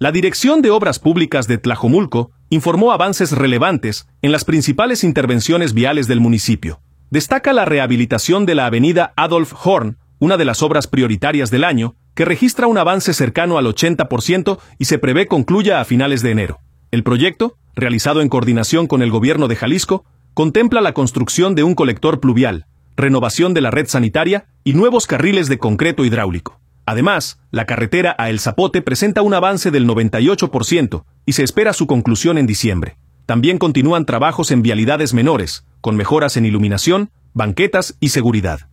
La Dirección de Obras Públicas de Tlajomulco informó avances relevantes en las principales intervenciones viales del municipio. Destaca la rehabilitación de la avenida Adolf Horn, una de las obras prioritarias del año, que registra un avance cercano al 80% y se prevé concluya a finales de enero. El proyecto, realizado en coordinación con el gobierno de Jalisco, contempla la construcción de un colector pluvial, renovación de la red sanitaria y nuevos carriles de concreto hidráulico. Además, la carretera a El Zapote presenta un avance del 98% y se espera su conclusión en diciembre. También continúan trabajos en vialidades menores, con mejoras en iluminación, banquetas y seguridad.